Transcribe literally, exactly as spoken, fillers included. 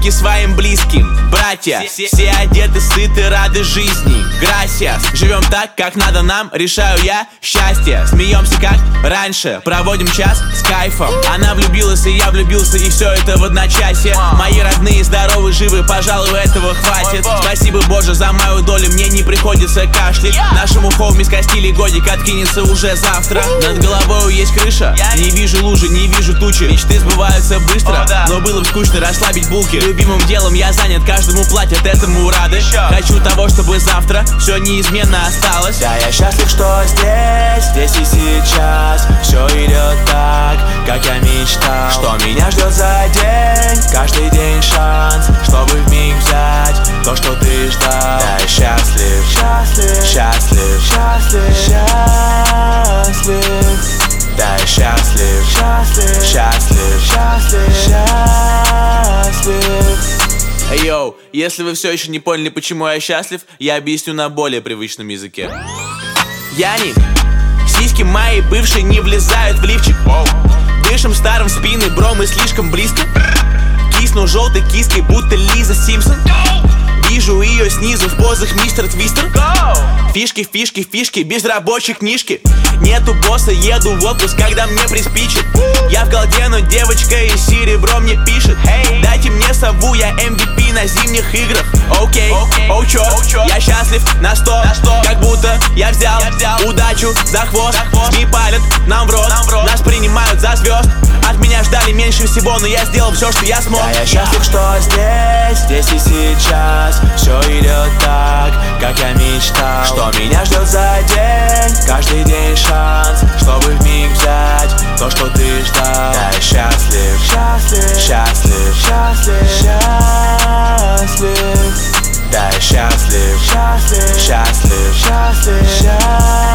руки своим близким. Братья, все одеты, сыты, рады жизни. Грасиас, живем так, как надо нам, решаю я счастье. Смеемся как раньше, проводим час с кайфом. Она влюбилась и я влюбился, и все это в одночасье. Мои родные здоровы, живы, пожалуй, этого хватит. Спасибо, Боже, за мою долю, мне не приходится кашлять. Нашему хоуми скостили годик, откинется уже завтра. Над головой есть крыша, не вижу лужи, не вижу тучи. Мечты сбываются быстро, но было бы скучно расслабить булки. Любимым делом я занят, каждому платят, этому рады. Хочу того, чтобы завтра все неизменно осталось. Да, я счастлив, что здесь, здесь и сейчас все идет так, как я мечтал. Что меня ждет за день, каждый день шанс, чтобы вмиг взять то, что ты ждал. Да, я счастлив, счастлив, счастлив, счастлив, счастлив. Да, я счастлив, счастлив, счастлив, счастлив, счастлив. Эй, йоу, если вы все еще не поняли, почему я счастлив, я объясню на более привычном языке. Яни, сиськи мои бывшие не влезают в лифчик. Дышим старым в спины, бро, мы слишком близко. Кисну желтой киской, будто Лиза Симпсон. Вижу ее снизу в позах мистер Твистер. Фишки, фишки, фишки, без рабочей книжки. Нету босса, еду в отпуск, когда мне приспичит. Я в голде, но девочка из серебро мне пишет. Дайте мне сову, я эм ви пи на зимних играх. Окей, оу чё, я счастлив на сто, как будто я взял удачу за хвост. СМИ палят нам в рот, нас принимают за звезд. От меня ждали меньше всего, но я сделал все, что я смог. Да, я счастлив, что здесь, здесь и сейчас все идет так, как я мечтал. Что меня ждет за день, каждый день шанс, чтобы вмиг взять то, что ты ждал. Да, я счастлив, счастлив, счастлив, счастлив, счастлив. Да, я счастлив, счастлив, счастлив, счастлив, счастлив.